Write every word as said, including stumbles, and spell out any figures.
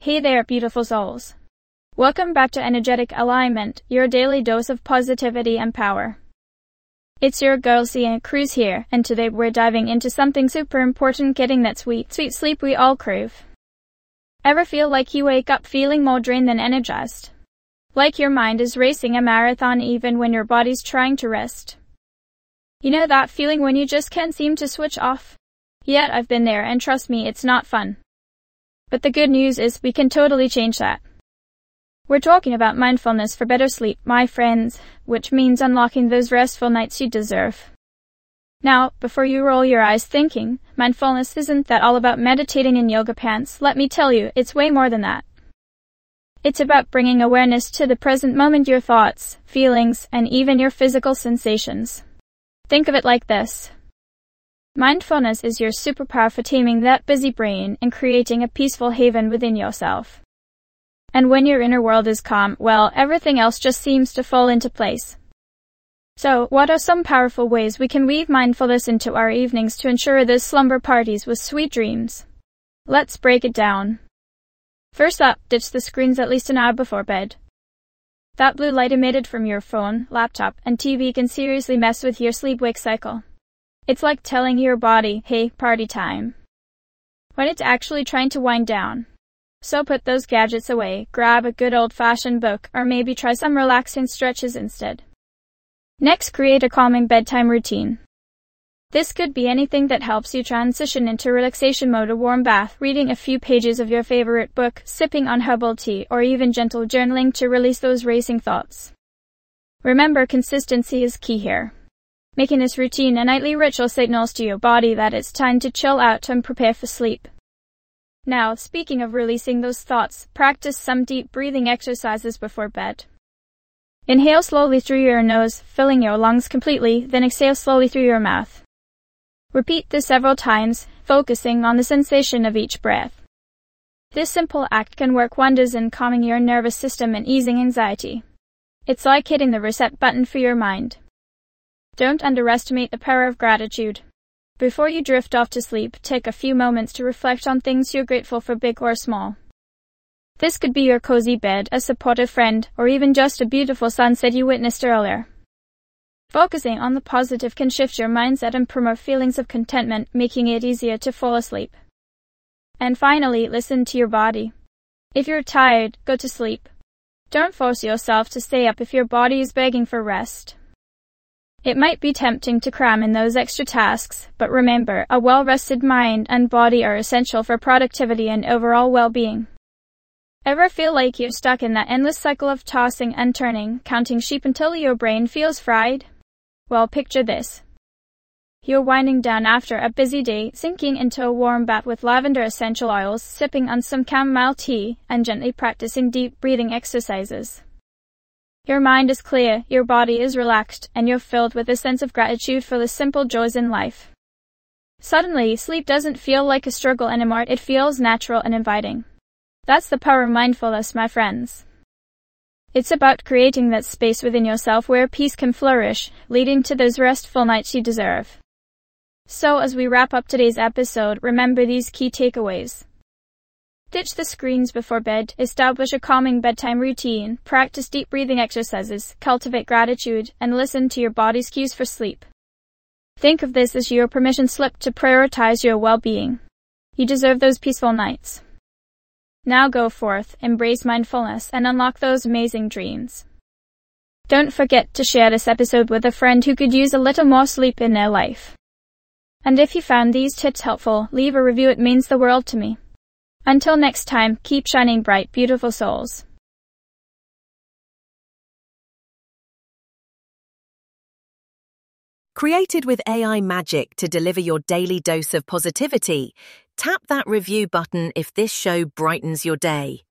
Hey there, beautiful souls. Welcome back to Energetic Alignment, your daily dose of positivity and power. It's your girl Sia Cruz here, and today we're diving into something super important, getting that sweet, sweet sleep we all crave. Ever feel like you wake up feeling more drained than energized? Like your mind is racing a marathon even when your body's trying to rest? You know that feeling when you just can't seem to switch off? Yet I've been there, and trust me, it's not fun. But the good news is we can totally change that. We're talking about mindfulness for better sleep, my friends, which means unlocking those restful nights you deserve. Now, before you roll your eyes thinking, mindfulness isn't that all about meditating in yoga pants, let me tell you, it's way more than that. It's about bringing awareness to the present moment, your thoughts, feelings, and even your physical sensations. Think of it like this. Mindfulness is your superpower for taming that busy brain and creating a peaceful haven within yourself. And when your inner world is calm, well, everything else just seems to fall into place. So, what are some powerful ways we can weave mindfulness into our evenings to ensure those slumber parties with sweet dreams? Let's break it down. First up, ditch the screens at least an hour before bed. That blue light emitted from your phone, laptop, and T V can seriously mess with your sleep-wake cycle. It's like telling your body, hey, party time, when it's actually trying to wind down. So put those gadgets away, grab a good old-fashioned book, or maybe try some relaxing stretches instead. Next, create a calming bedtime routine. This could be anything that helps you transition into relaxation mode: a warm bath, reading a few pages of your favorite book, sipping on herbal tea, or even gentle journaling to release those racing thoughts. Remember, consistency is key here. Making this routine a nightly ritual signals to your body that it's time to chill out and prepare for sleep. Now, speaking of releasing those thoughts, practice some deep breathing exercises before bed. Inhale slowly through your nose, filling your lungs completely, then exhale slowly through your mouth. Repeat this several times, focusing on the sensation of each breath. This simple act can work wonders in calming your nervous system and easing anxiety. It's like hitting the reset button for your mind. Don't underestimate the power of gratitude. Before you drift off to sleep, take a few moments to reflect on things you're grateful for, big or small. This could be your cozy bed, a supportive friend, or even just a beautiful sunset you witnessed earlier. Focusing on the positive can shift your mindset and promote feelings of contentment, making it easier to fall asleep. And finally, listen to your body. If you're tired, go to sleep. Don't force yourself to stay up if your body is begging for rest. It might be tempting to cram in those extra tasks, but remember, a well-rested mind and body are essential for productivity and overall well-being. Ever feel like you're stuck in that endless cycle of tossing and turning, counting sheep until your brain feels fried? Well, picture this. You're winding down after a busy day, sinking into a warm bath with lavender essential oils, sipping on some chamomile tea, and gently practicing deep breathing exercises. Your mind is clear, your body is relaxed, and you're filled with a sense of gratitude for the simple joys in life. Suddenly, sleep doesn't feel like a struggle anymore, it feels natural and inviting. That's the power of mindfulness, my friends. It's about creating that space within yourself where peace can flourish, leading to those restful nights you deserve. So as we wrap up today's episode, remember these key takeaways. Ditch the screens before bed, establish a calming bedtime routine, practice deep breathing exercises, cultivate gratitude, and listen to your body's cues for sleep. Think of this as your permission slip to prioritize your well-being. You deserve those peaceful nights. Now go forth, embrace mindfulness, and unlock those amazing dreams. Don't forget to share this episode with a friend who could use a little more sleep in their life. And if you found these tips helpful, leave a review, it means the world to me. Until next time, keep shining bright, beautiful souls. Created with A I magic to deliver your daily dose of positivity, tap that review button if this show brightens your day.